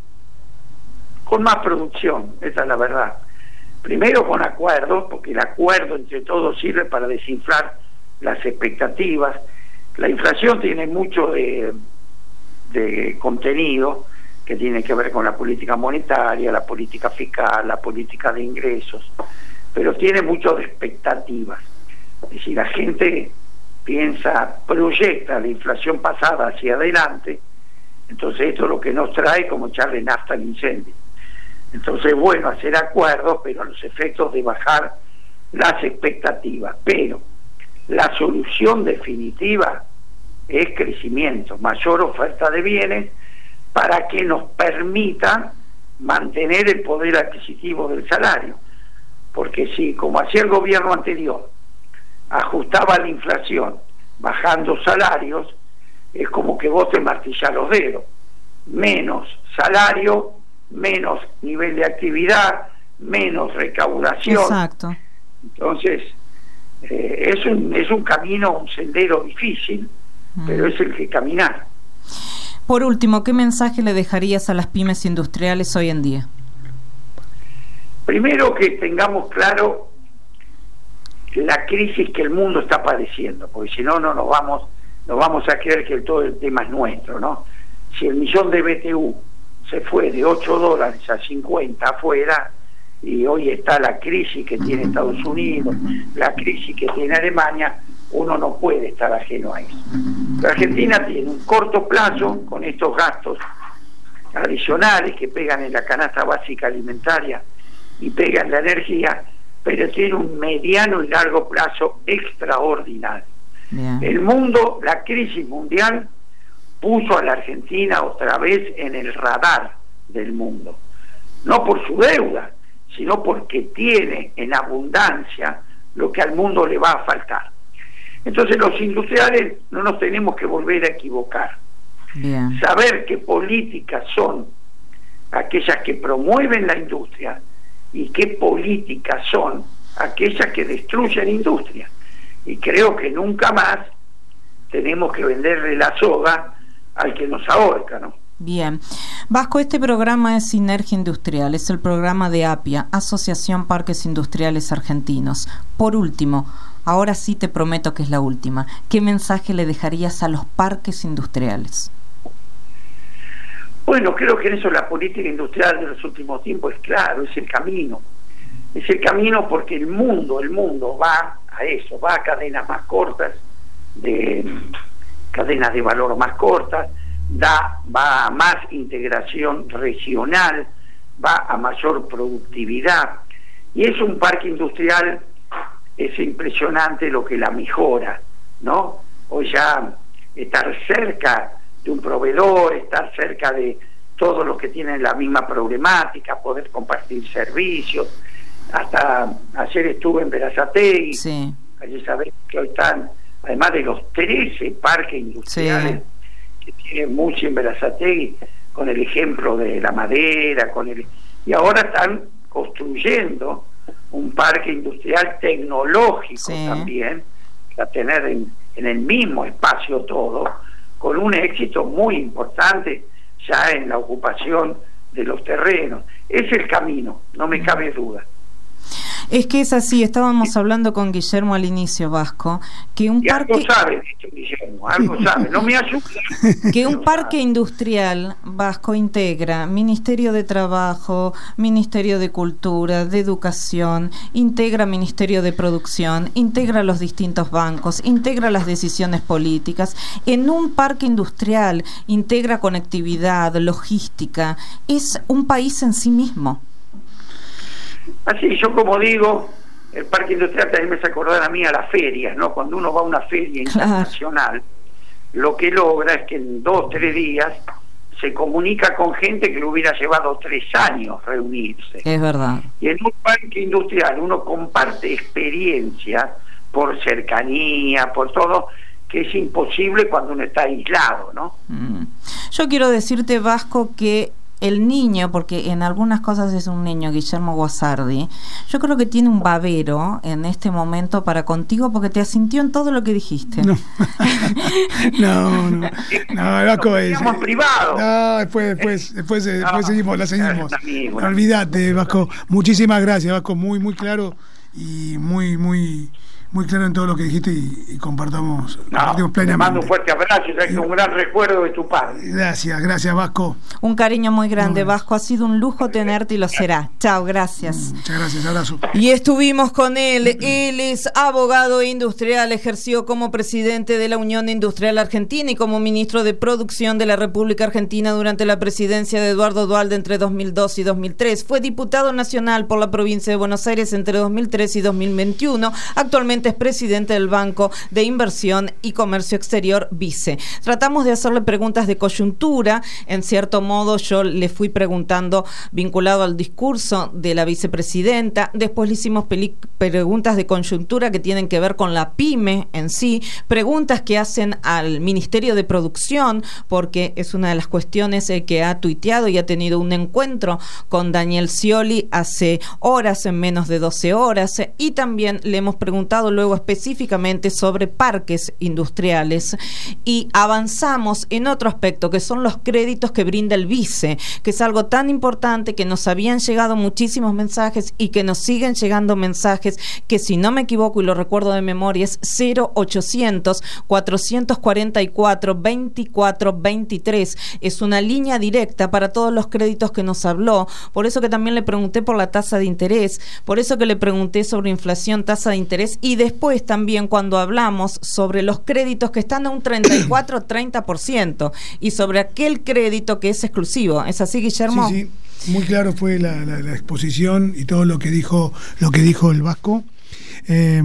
Con más producción, esa es la verdad. Primero con acuerdos, porque el acuerdo entre todos sirve para desinflar las expectativas. La inflación tiene mucho de, de contenido que tiene que ver con la política monetaria, la política fiscal, la política de ingresos, pero tiene mucho de expectativas. Es decir, la gente piensa, proyecta la inflación pasada hacia adelante, entonces esto es lo que nos trae como echarle nafta al incendio. Entonces, bueno, hacer acuerdos, pero los efectos de bajar las expectativas. Pero la solución definitiva es crecimiento, mayor oferta de bienes, para que nos permita mantener el poder adquisitivo del salario. Porque si, como hacía el gobierno anterior, ajustaba la inflación bajando salarios, es como que vos te martillás los dedos. Menos salario, menos nivel de actividad, menos recaudación. Exacto. Entonces, eh, es un es un camino, un sendero difícil, mm. pero es el que caminar. Por último, ¿qué mensaje le dejarías a las pymes industriales hoy en día? Primero, que tengamos claro la crisis que el mundo está padeciendo, porque si no, no nos vamos, nos vamos a creer que todo el tema es nuestro, ¿no? Si el millón de B T U se fue de ocho dólares a cincuenta afuera, y hoy está la crisis que tiene Estados Unidos, la crisis que tiene Alemania, uno no puede estar ajeno a eso. La Argentina tiene un corto plazo con estos gastos adicionales que pegan en la canasta básica alimentaria y pegan la energía, pero tiene un mediano y largo plazo extraordinario. Yeah. El mundo, la crisis mundial puso a la Argentina otra vez en el radar del mundo. no por su deuda, sino porque tiene en abundancia lo que al mundo le va a faltar. Entonces los industriales no nos tenemos que volver a equivocar. Bien. Saber qué políticas son aquellas que promueven la industria y qué políticas son aquellas que destruyen industria. Y creo que nunca más tenemos que venderle la soga al que nos ahorca, ¿no? Bien. Vasco, este programa es Sinergia Industrial, es el programa de APIA, Asociación Parques Industriales Argentinos. Por último, ahora sí te prometo que es la última, ¿qué mensaje le dejarías a los parques industriales? Bueno, creo que en eso la política industrial de los últimos tiempos es claro, es el camino. Es el camino porque el mundo, el mundo va a eso, va a cadenas más cortas, de cadenas de valor más cortas, da, va a más integración regional, va a mayor productividad, y es un parque industrial, es impresionante lo que la mejora, ¿no? Hoy ya estar cerca de un proveedor, estar cerca de todos los que tienen la misma problemática, poder compartir servicios. Hasta ayer estuve en Berazategui, sí. Allí sabés que hoy están, además de los trece parques industriales, sí, que tienen mucho en Berazategui, con el ejemplo de la madera, con el y ahora están construyendo un parque industrial tecnológico, sí, también, para tener en, en el mismo espacio todo, con un éxito muy importante ya en la ocupación de los terrenos. Es el camino, no me cabe duda. Es que es así, estábamos hablando con Guillermo al inicio, Vasco, que un y parque... algo sabe, dicho Guillermo, algo sabe, no me asusta. Que un parque industrial, Vasco, integra Ministerio de Trabajo, Ministerio de Cultura, de Educación, integra Ministerio de Producción, integra los distintos bancos, integra las decisiones políticas. En un parque industrial integra conectividad, logística, es un país en sí mismo. Así, yo como digo, el parque industrial también me hace acordar a mí a las ferias, ¿no? Cuando uno va a una feria internacional, claro, lo que logra es que en dos, tres días se comunica con gente que le hubiera llevado tres años reunirse. Es verdad. Y en un parque industrial uno comparte experiencias por cercanía, por todo, que es imposible cuando uno está aislado, ¿no? Mm. Yo quiero decirte, Vasco, que el niño, porque en algunas cosas es un niño, Guillermo Guasardi, yo creo que tiene un babero en este momento para contigo porque te asintió en todo lo que dijiste. No, no, no, no, Vasco es... Estamos privados. No, después, después, después, después no, seguimos, la seguimos. No, olvídate, Vasco, muchísimas gracias, Vasco, muy, muy claro y muy, muy... muy claro en todo lo que dijiste y, y compartamos, no, compartimos plenamente. Te mando un fuerte abrazo, ya que un gran recuerdo de tu padre. Gracias, gracias, Vasco. Un cariño muy grande, muy Vasco. Ha sido un lujo tenerte y lo será. Chao, gracias. Muchas gracias, abrazo. Y estuvimos con él. Él es abogado industrial, ejerció como presidente de la Unión Industrial Argentina y como ministro de Producción de la República Argentina durante la presidencia de Eduardo Duhalde entre dos mil dos y dos mil tres. Fue diputado nacional por la provincia de Buenos Aires entre dos mil tres y dos mil veintiuno. Actualmente es presidente del Banco de Inversión y Comercio Exterior, BICE. Tratamos de hacerle preguntas de coyuntura, en cierto modo yo le fui preguntando vinculado al discurso de la vicepresidenta, después le hicimos preguntas de coyuntura que tienen que ver con la pyme en sí, preguntas que hacen al Ministerio de Producción, porque es una de las cuestiones eh, que ha tuiteado y ha tenido un encuentro con Daniel Scioli hace horas, en menos de doce horas, eh, y también le hemos preguntado luego específicamente sobre parques industriales y avanzamos en otro aspecto que son los créditos que brinda el BICE, que es algo tan importante que nos habían llegado muchísimos mensajes y que nos siguen llegando mensajes que, si no me equivoco y lo recuerdo de memoria, es cero ochocientos, cuatrocientos cuarenta y cuatro, veinticuatro veintitrés. Es una línea directa para todos los créditos que nos habló, por eso que también le pregunté por la tasa de interés, por eso que le pregunté sobre inflación, tasa de interés, y después también cuando hablamos sobre los créditos que están a un treinta y cuatro a treinta por ciento y sobre aquel crédito que es exclusivo. ¿Es así, Guillermo? Sí, sí, muy claro fue la, la, la exposición y todo lo que dijo lo que dijo el Vasco. Eh,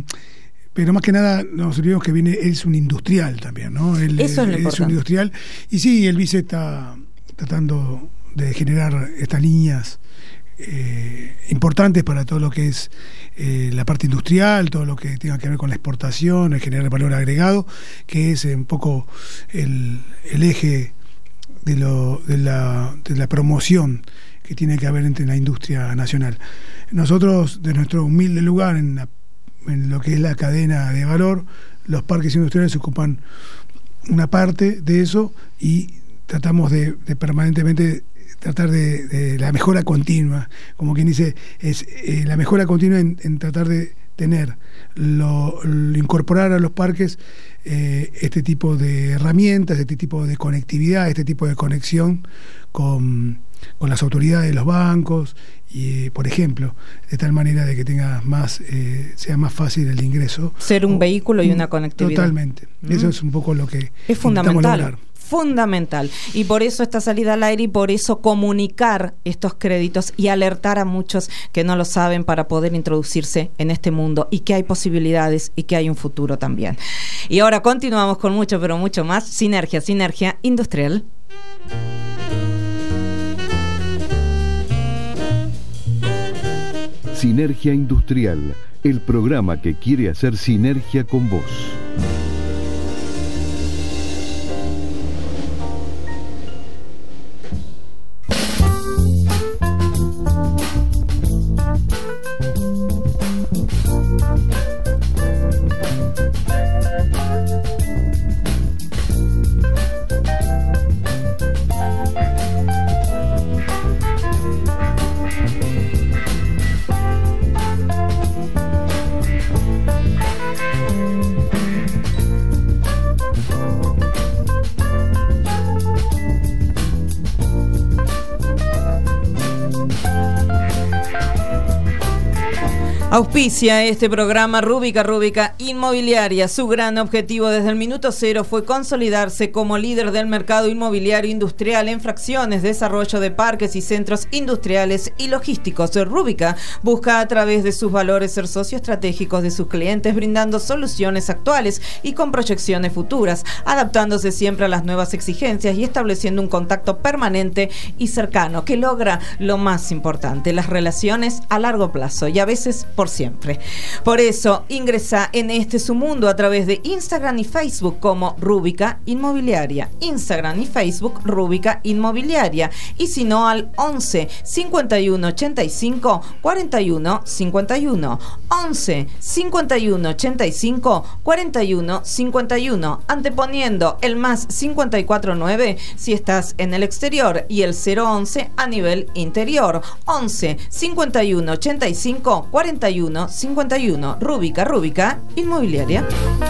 pero más que nada nos olvidemos que viene, él es un industrial también, ¿no? Él, Eso es lo él importante. Es un industrial y sí, el vice está tratando de generar estas líneas eh, importantes para todo lo que es eh, la parte industrial, todo lo que tenga que ver con la exportación, el generar valor agregado, que es un poco el, el eje de, lo, de, la, de la promoción que tiene que haber entre la industria nacional. Nosotros, de nuestro humilde lugar en, la, en lo que es la cadena de valor, los parques industriales ocupan una parte de eso y tratamos de, de permanentemente tratar de, de la mejora continua, como quien dice, es eh, la mejora continua en, en tratar de tener, lo, lo incorporar a los parques eh, este tipo de herramientas, este tipo de conectividad, este tipo de conexión con, con las autoridades de los bancos, y por ejemplo, de tal manera de que tenga más, eh, sea más fácil el ingreso. Ser un o, vehículo y una conectividad. Totalmente. Mm. Eso es un poco lo que es fundamental. Lograr. Fundamental, y por eso esta salida al aire y por eso comunicar estos créditos y alertar a muchos que no lo saben para poder introducirse en este mundo y que hay posibilidades y que hay un futuro también. Y ahora continuamos con mucho, pero mucho más. Sinergia, Sinergia Industrial. Sinergia Industrial, el programa que quiere hacer sinergia con vos. Auspicia este programa Rúbica Rúbica Inmobiliaria. Su gran objetivo desde el minuto cero fue consolidarse como líder del mercado inmobiliario industrial en fracciones, desarrollo de parques y centros industriales y logísticos. Rúbica busca a través de sus valores ser socio estratégico de sus clientes, brindando soluciones actuales y con proyecciones futuras, adaptándose siempre a las nuevas exigencias y estableciendo un contacto permanente y cercano que logra lo más importante, las relaciones a largo plazo y a veces por siempre. Por eso ingresa en este su mundo a través de Instagram y Facebook como Rúbica Inmobiliaria. Instagram y Facebook Rúbica Inmobiliaria. Y si no, al once cincuenta y uno ochenta y cinco cuarenta y uno cincuenta y uno. once cincuenta y uno ochenta y cinco cuarenta y uno cincuenta y uno. Anteponiendo el más cincuenta y cuatro nueve si estás en el exterior y el cero once a nivel interior. once cincuenta y uno ochenta y cinco cuarenta y uno cincuenta y uno. Rúbica Rúbica Inmobiliaria.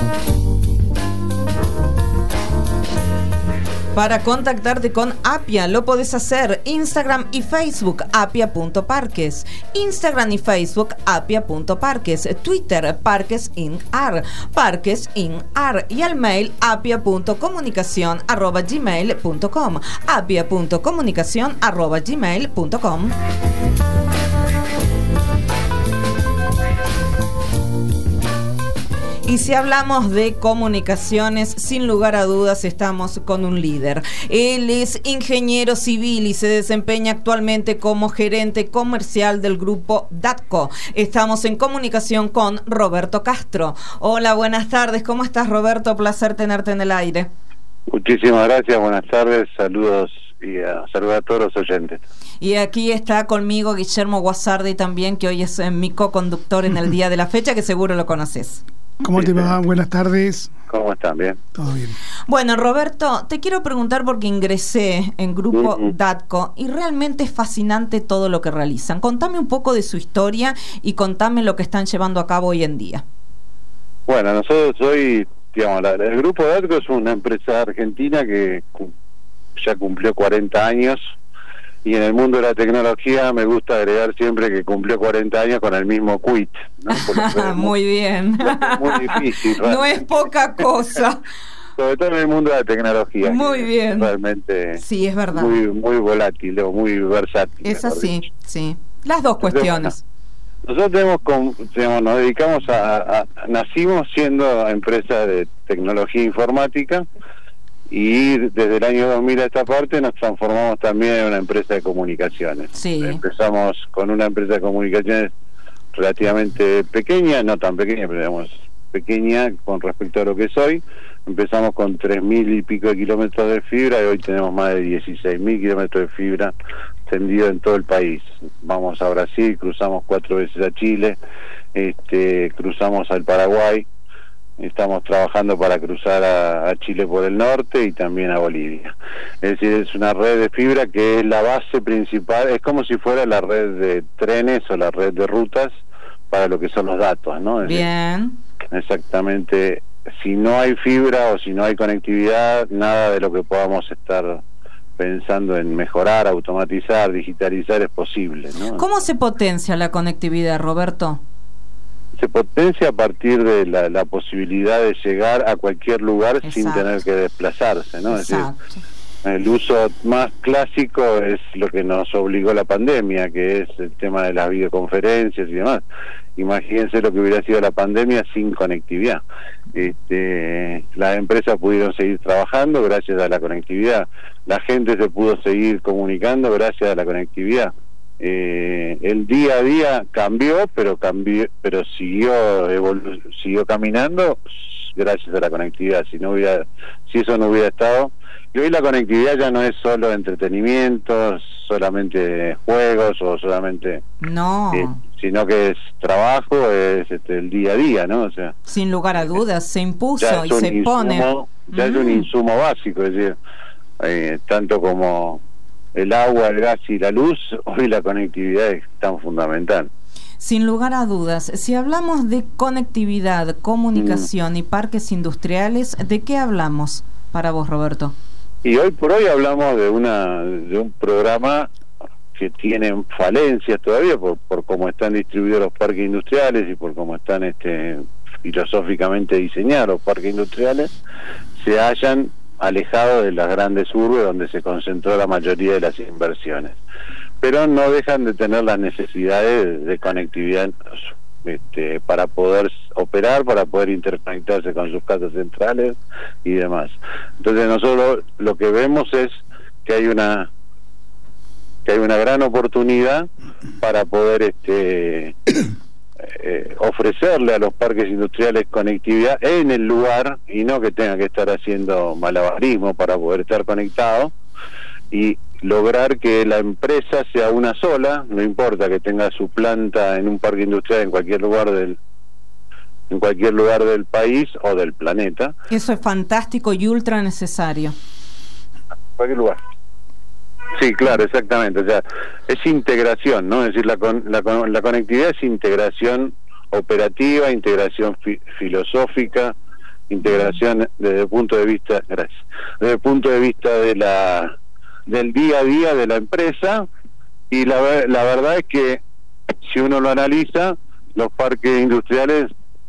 Para contactarte con Apia lo podés hacer Instagram y Facebook apia punto parques, Instagram y Facebook apia punto parques, Twitter Parques in Ar, Parques in Ar y al mail apia punto comunicación arroba gmail punto com, apia punto comunicación arroba gmail punto com. Y si hablamos de comunicaciones, sin lugar a dudas estamos con un líder. Él es ingeniero civil y se desempeña actualmente como gerente comercial del grupo DATCO. Estamos en comunicación con Roberto Castro. Hola, buenas tardes. ¿Cómo estás, Roberto? Placer tenerte en el aire. Muchísimas gracias, buenas tardes, saludos y uh, saludos a todos los oyentes. Y aquí está conmigo Guillermo Guasardi también, que hoy es eh, mi co-conductor en el día de la fecha, que seguro lo conoces. ¿Cómo te va? Buenas tardes. ¿Cómo están? ¿Bien? Todo bien. Bueno, Roberto, te quiero preguntar porque ingresé en Grupo Uh-huh. DATCO y realmente es fascinante todo lo que realizan. Contame un poco de su historia y contame lo que están llevando a cabo hoy en día. Bueno, nosotros hoy, digamos, la, el Grupo DATCO es una empresa argentina que cu- ya cumplió cuarenta años y en el mundo de la tecnología me gusta agregar siempre que cumplió cuarenta años con el mismo quit, ¿no? Muy, muy bien. Muy difícil. No es poca cosa. Sobre todo en el mundo de la tecnología. Muy bien. Realmente. Sí, es verdad. Muy, muy volátil o muy versátil. Es así, sí. Las dos cuestiones. Nosotros tenemos, con, digamos, nos dedicamos a, a, a... Nacimos siendo empresa de tecnología informática y desde el año dos mil a esta parte nos transformamos también en una empresa de comunicaciones. Sí. Empezamos con una empresa de comunicaciones relativamente pequeña, no tan pequeña, pero digamos pequeña con respecto a lo que soy. Empezamos con tres mil y pico de kilómetros de fibra y hoy tenemos más de dieciséis mil kilómetros de fibra tendido en todo el país. Vamos a Brasil, cruzamos cuatro veces a Chile, este, cruzamos al Paraguay, estamos trabajando para cruzar a, a Chile por el norte y también a Bolivia. Es decir, es una red de fibra que es la base principal, es como si fuera la red de trenes o la red de rutas para lo que son los datos, ¿no? Es Bien. decir, exactamente. Si no hay fibra o si no hay conectividad, nada de lo que podamos estar pensando en mejorar, automatizar, digitalizar es posible, ¿no? ¿Cómo se potencia la conectividad, Roberto? Se potencia a partir de la, la posibilidad de llegar a cualquier lugar. Exacto. Sin tener que desplazarse, ¿no? Exacto. Es decir, el uso más clásico es lo que nos obligó la pandemia, que es el tema de las videoconferencias y demás. Imagínense lo que hubiera sido la pandemia sin conectividad. Este, las empresas pudieron seguir trabajando gracias a la conectividad, la gente se pudo seguir comunicando gracias a la conectividad. Eh, el día a día cambió, pero cambió, pero siguió evolu siguió caminando gracias a la conectividad. Si no hubiera, si eso no hubiera estado, y hoy la conectividad ya no es solo entretenimiento, solamente juegos o solamente no, eh, sino que es trabajo, es este, el día a día, ¿no? O sea, sin lugar a dudas, se impuso y se insumo, pone. Ya mm. es un insumo básico, es decir, eh, tanto como el agua, el gas y la luz, hoy la conectividad es tan fundamental. Sin lugar a dudas, si hablamos de conectividad, comunicación mm. y parques industriales, ¿de qué hablamos para vos, Roberto? Y hoy por hoy hablamos de una de un programa que tiene falencias todavía por, por cómo están distribuidos los parques industriales y por cómo están este filosóficamente diseñados los parques industriales, se hayan alejado de las grandes urbes donde se concentró la mayoría de las inversiones, pero no dejan de tener las necesidades de conectividad este, para poder operar, para poder interconectarse con sus casas centrales y demás. Entonces nosotros lo que vemos es que hay una que hay una gran oportunidad para poder este eh, ofrecerle a los parques industriales conectividad en el lugar y no que tengan que estar haciendo malabarismo para poder estar conectado, y lograr que la empresa sea una sola, no importa que tenga su planta en un parque industrial en cualquier lugar del en cualquier lugar del país o del planeta. Eso es fantástico y ultra necesario. Cualquier lugar. Sí, claro, exactamente. O sea, es integración, ¿no? Es decir, la, con, la, con, la conectividad es integración operativa, integración fi, filosófica, integración desde el punto de vista, gracias, desde el punto de vista de la del día a día de la empresa. Y la, la verdad es que si uno lo analiza, los parques industriales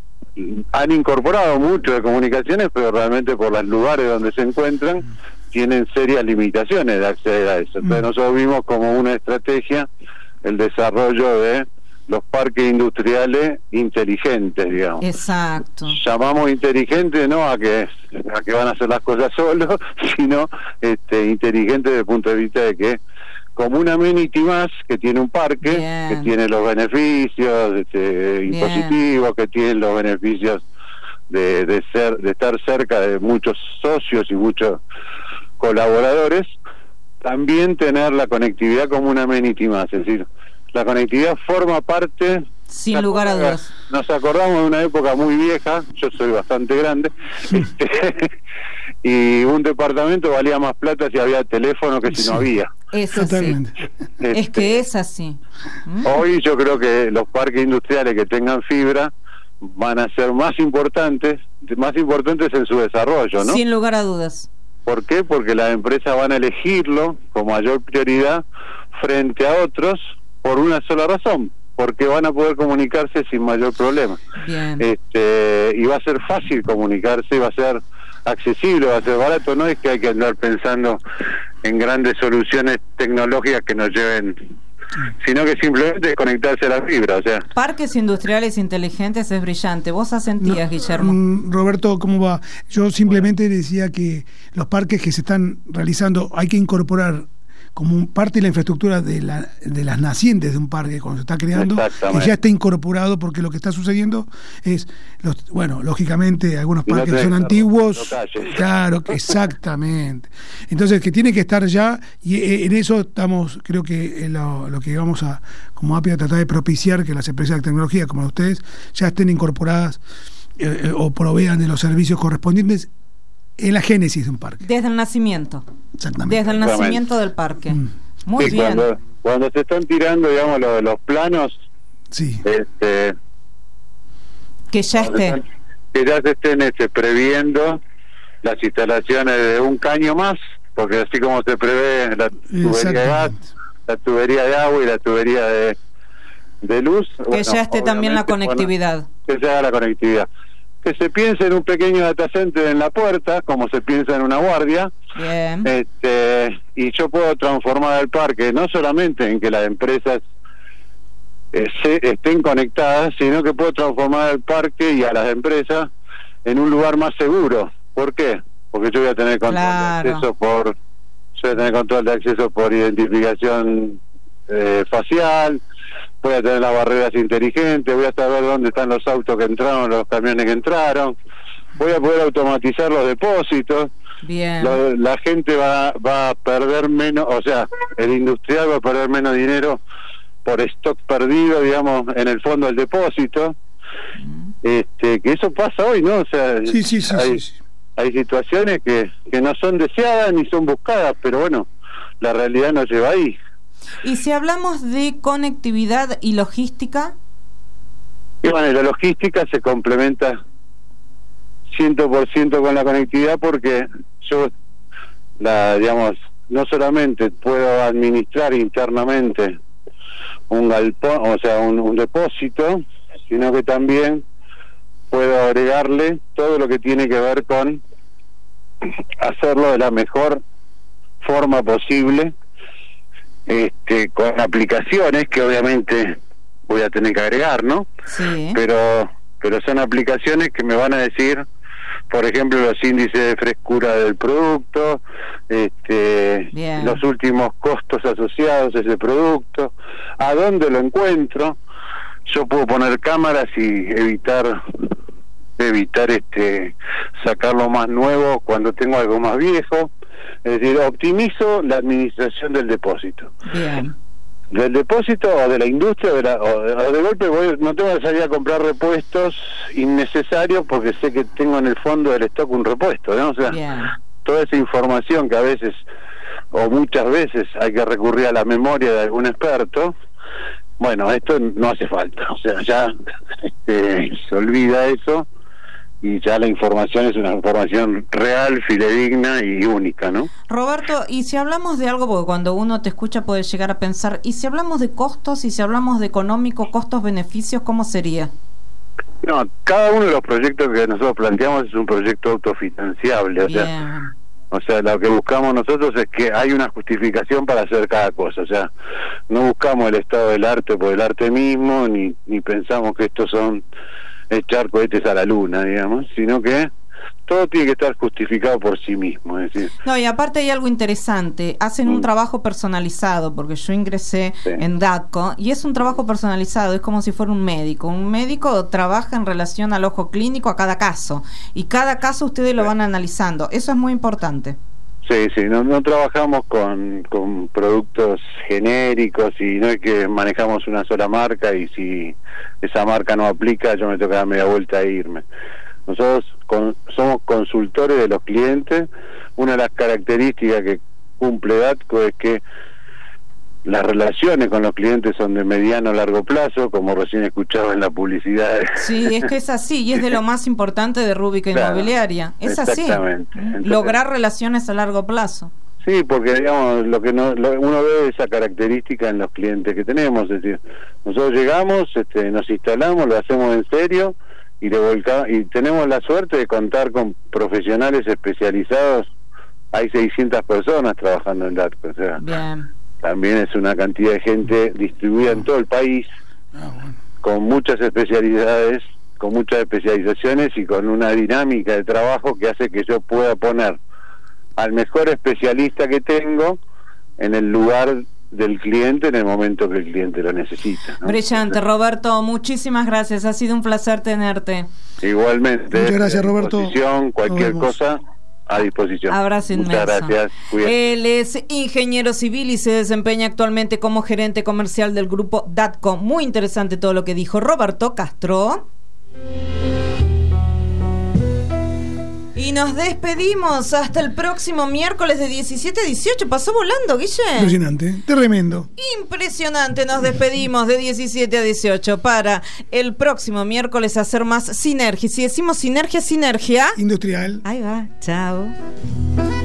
han incorporado mucho de comunicaciones, pero realmente por los lugares donde se encuentran tienen serias limitaciones de acceder a eso. Entonces nosotros vimos como una estrategia el desarrollo de los parques industriales inteligentes, digamos. Exacto. Llamamos inteligentes no a que a que van a hacer las cosas solos, sino este inteligentes desde el punto de vista de que como una amenity más que tiene un parque, Bien. que tiene los beneficios este, impositivos, que tiene los beneficios de, de ser de estar cerca de muchos socios y muchos colaboradores, también tener la conectividad como una amenity más, es decir, la conectividad forma parte. Sin lugar a dudas. Nos acordamos de una época muy vieja, yo soy bastante grande, este, y un departamento valía más plata si había teléfono que si sí. no había. Es así. Este, es que es así. Hoy yo creo que los parques industriales que tengan fibra van a ser más importantes, más importantes en su desarrollo, ¿no? Sin lugar a dudas. ¿Por qué? Porque las empresas van a elegirlo con mayor prioridad frente a otros por una sola razón, porque van a poder comunicarse sin mayor problema. Bien. Este, y va a ser fácil comunicarse, va a ser accesible, va a ser barato, no es que hay que andar pensando en grandes soluciones tecnológicas que nos lleven sino que simplemente conectarse a la fibra, o sea. Parques industriales inteligentes es brillante. ¿Vos asentías, no, Guillermo? Roberto, ¿cómo va? Yo simplemente decía que los parques que se están realizando hay que incorporar como parte de la infraestructura de, la, de las nacientes de un parque cuando se está creando, que ya esté incorporado, porque lo que está sucediendo es, los, bueno, lógicamente algunos parques no son antiguos, claro, exactamente. Entonces, que tiene que estar ya, y en eso estamos, creo que lo, lo que vamos a, como A P I, a tratar de propiciar que las empresas de tecnología, como ustedes, ya estén incorporadas eh, o provean de los servicios correspondientes en la génesis de un parque. Desde el nacimiento. Exactamente. Desde el nacimiento del parque. Mm. Muy sí, bien. Cuando, cuando se están tirando, digamos, los, los planos, sí. este, que ya esté. Están, que ya se estén este, previendo las instalaciones de un caño más, porque así como se prevé la tubería de gas, la tubería de agua y la tubería de, de luz. Que bueno, ya esté también la conectividad. Bueno, que se haga la conectividad. Que se piense en un pequeño data center en la puerta, como se piensa en una guardia. Bien. Este, y yo puedo transformar el parque no solamente en que las empresas eh, se, estén conectadas, sino que puedo transformar el parque y a las empresas en un lugar más seguro. ¿Por qué? Porque yo voy a tener control claro. de acceso por, yo voy a tener control de acceso por identificación eh, facial. Voy a tener las barreras inteligentes, voy a saber dónde están los autos que entraron, los camiones que entraron, voy a poder automatizar los depósitos. Bien. Lo, la gente va, va a perder menos, o sea, el industrial va a perder menos dinero por stock perdido, digamos, en el fondo del depósito. Mm. Este, que eso pasa hoy, ¿no? O sea, sí, sí, sí, hay, sí, sí. hay situaciones que, que no son deseadas ni son buscadas, pero bueno, la realidad nos lleva ahí. Y si hablamos de conectividad y logística. Y bueno, la logística se complementa cien por ciento con la conectividad, porque yo, la digamos, no solamente puedo administrar internamente un galpón, o sea, un, un depósito, sino que también puedo agregarle todo lo que tiene que ver con hacerlo de la mejor forma posible. Este, con aplicaciones que obviamente voy a tener que agregar, ¿no? Sí. Pero, pero son aplicaciones que me van a decir, por ejemplo, los índices de frescura del producto, este, Bien. los últimos costos asociados a ese producto, a dónde lo encuentro. Yo puedo poner cámaras y evitar evitar este sacar lo más nuevo cuando tengo algo más viejo. Es decir, optimizo la administración del depósito. Bien. Del depósito o de la industria, o de, la, o de, o de golpe voy, no tengo que salir a comprar repuestos innecesarios porque sé que tengo en el fondo del stock un repuesto, ¿no? O sea, Bien. toda esa información que a veces, o muchas veces, hay que recurrir a la memoria de algún experto, bueno, esto no hace falta. O sea, ya este, se olvida eso. Y ya la información es una información real, fidedigna y única, ¿no? Roberto, y si hablamos de algo, porque cuando uno te escucha puede llegar a pensar, y si hablamos de costos, y si hablamos de económico, costos, beneficios, ¿cómo sería? No, cada uno de los proyectos que nosotros planteamos es un proyecto autofinanciable, o Bien. sea, o sea, lo que buscamos nosotros es que hay una justificación para hacer cada cosa, o sea, no buscamos el estado del arte por el arte mismo, ni, ni pensamos que estos son echar cohetes a la luna, digamos, sino que todo tiene que estar justificado por sí mismo, es decir. No, y aparte hay algo interesante, hacen mm. un trabajo personalizado, porque yo ingresé sí. en DATCO, y es un trabajo personalizado, es como si fuera un médico. Un médico trabaja en relación al ojo clínico a cada caso, y cada caso ustedes lo van analizando, eso es muy importante. Sí, sí, no, no trabajamos con, con productos genéricos, y no es que manejamos una sola marca y si esa marca no aplica yo me toca dar media vuelta e irme. Nosotros con, somos consultores de los clientes. Una de las características que cumple DATCO es que las relaciones con los clientes son de mediano a largo plazo, como recién escuchaba en la publicidad. Sí, es que es así, y es de lo más importante de Rúbica Claro, Inmobiliaria. Es exactamente. así. Entonces, lograr relaciones a largo plazo. Sí, porque digamos lo que no, lo, uno ve esa característica en los clientes que tenemos, es decir, nosotros llegamos, este, nos instalamos, lo hacemos en serio y le volcamos, y tenemos la suerte de contar con profesionales especializados. Hay seiscientas personas trabajando en DATCO, o sea, Bien. también es una cantidad de gente distribuida en todo el país, Ah, bueno. con muchas especialidades, con muchas especializaciones y con una dinámica de trabajo que hace que yo pueda poner al mejor especialista que tengo en el lugar del cliente en el momento que el cliente lo necesita, ¿no? Brillante, Roberto, muchísimas gracias, ha sido un placer tenerte. Igualmente. Muchas gracias, a Roberto. disposición, cualquier Nos vemos. cosa a disposición. Abrazo inmenso. Muchas gracias. Cuídate. Él es ingeniero civil y se desempeña actualmente como gerente comercial del grupo Datco. Muy interesante todo lo que dijo Roberto Castro. Y nos despedimos hasta el próximo miércoles de diecisiete a dieciocho. Pasó volando, Guille. Impresionante, tremendo. Impresionante, nos despedimos de diecisiete a dieciocho para el próximo miércoles hacer más sinergia. Si decimos sinergia, sinergia. Industrial. Ahí va, chao.